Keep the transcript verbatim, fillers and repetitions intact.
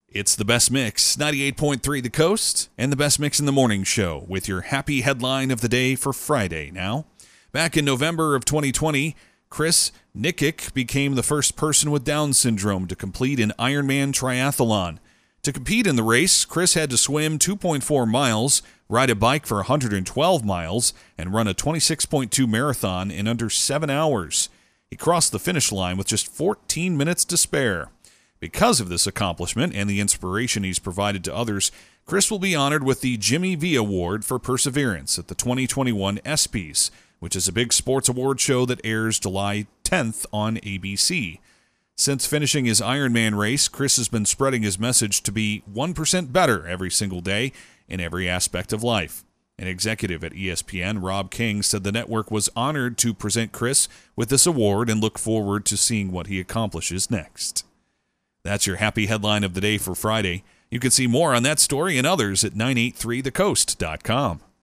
It's the best mix, ninety-eight point three The Coast, and the best mix in the morning show with your happy headline of the day for Friday now. Back in November of twenty twenty, Chris Nikic became the first person with Down syndrome to complete an Ironman triathlon. To compete in the race, Chris had to swim two point four miles, ride a bike for one hundred twelve miles, and run a twenty-six point two marathon in under seven hours. He crossed the finish line with just fourteen minutes to spare. Because of this accomplishment and the inspiration he's provided to others, Chris will be honored with the Jimmy V Award for Perseverance at the twenty twenty-one ESPYs, which is a big sports award show that airs July tenth on A B C. Since finishing his Ironman race, Chris has been spreading his message to be one percent better every single day in every aspect of life. An executive at E S P N, Rob King, said the network was honored to present Chris with this award and look forward to seeing what he accomplishes next. That's your happy headline of the day for Friday. You can see more on that story and others at nine eighty-three the coast dot com.